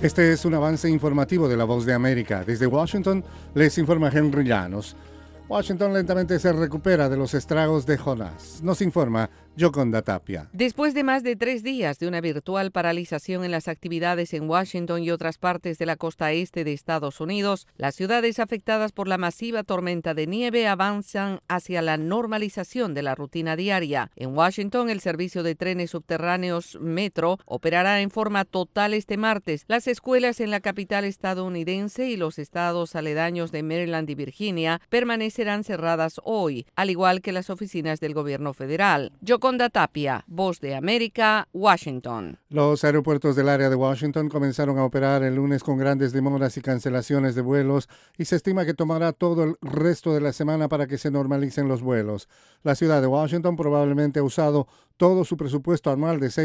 Este es un avance informativo de La Voz de América. Desde Washington les informa Henry Llanos. Washington lentamente se recupera de los estragos de Jonás. Nos informa Yoconda Tapia. Después de más de 3 días de una virtual paralización en las actividades en Washington y otras partes de la costa este de Estados Unidos, las ciudades afectadas por la masiva tormenta de nieve avanzan hacia la normalización de la rutina diaria. En Washington, el servicio de trenes subterráneos Metro operará en forma total este martes. Las escuelas en la capital estadounidense y los estados aledaños de Maryland y Virginia permanecerán cerradas hoy, al igual que las oficinas del gobierno federal. Yoconda Tapia, Voz de América, Washington. Los aeropuertos del área de Washington comenzaron a operar el lunes con grandes demoras y cancelaciones de vuelos y se estima que tomará todo el resto de la semana para que se normalicen los vuelos. La ciudad de Washington probablemente ha usado todo su presupuesto anual de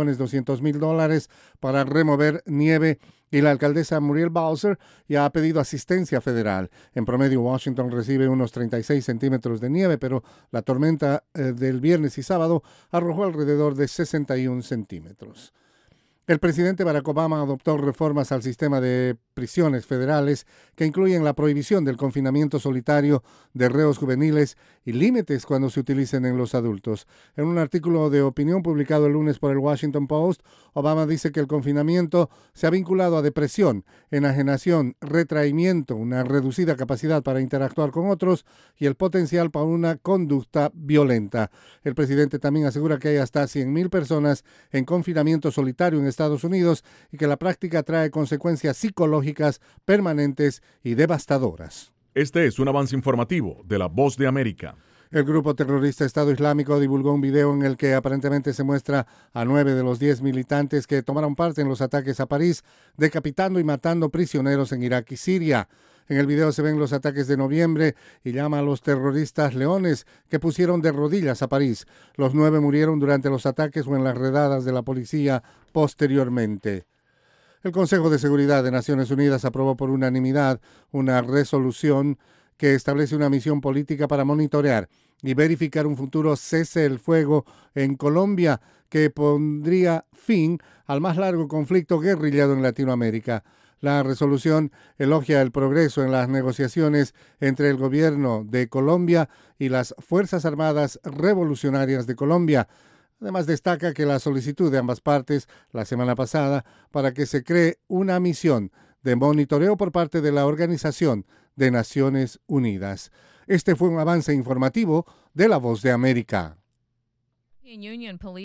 $6.200.000 para remover nieve y la alcaldesa Muriel Bowser ya ha pedido asistencia federal. En promedio, Washington recibe unos 36 centímetros de nieve, pero la tormenta del viernes y sábado arrojó alrededor de 61 centímetros. El presidente Barack Obama adoptó reformas al sistema de prisiones federales que incluyen la prohibición del confinamiento solitario de reos juveniles y límites cuando se utilicen en los adultos. En un artículo de opinión publicado el lunes por el Washington Post, Obama dice que el confinamiento se ha vinculado a depresión, enajenación, retraimiento, una reducida capacidad para interactuar con otros y el potencial para una conducta violenta. El presidente también asegura que hay hasta 100,000 personas en confinamiento solitario en Estados Unidos y que la práctica trae consecuencias psicológicas permanentes y devastadoras. Este es un avance informativo de La Voz de América. El grupo terrorista Estado Islámico divulgó un video en el que aparentemente se muestra a 9 de los 10 militantes que tomaron parte en los ataques a París, decapitando y matando prisioneros en Irak y Siria. En el video se ven los ataques de noviembre y llama a los terroristas leones que pusieron de rodillas a París. Los 9 murieron durante los ataques o en las redadas de la policía posteriormente. El Consejo de Seguridad de Naciones Unidas aprobó por unanimidad una resolución que establece una misión política para monitorear y verificar un futuro cese el fuego en Colombia que pondría fin al más largo conflicto guerrillero en Latinoamérica. La resolución elogia el progreso en las negociaciones entre el gobierno de Colombia y las Fuerzas Armadas Revolucionarias de Colombia. Además, destaca que la solicitud de ambas partes la semana pasada para que se cree una misión de monitoreo por parte de la Organización de Naciones Unidas. Este fue un avance informativo de La Voz de América.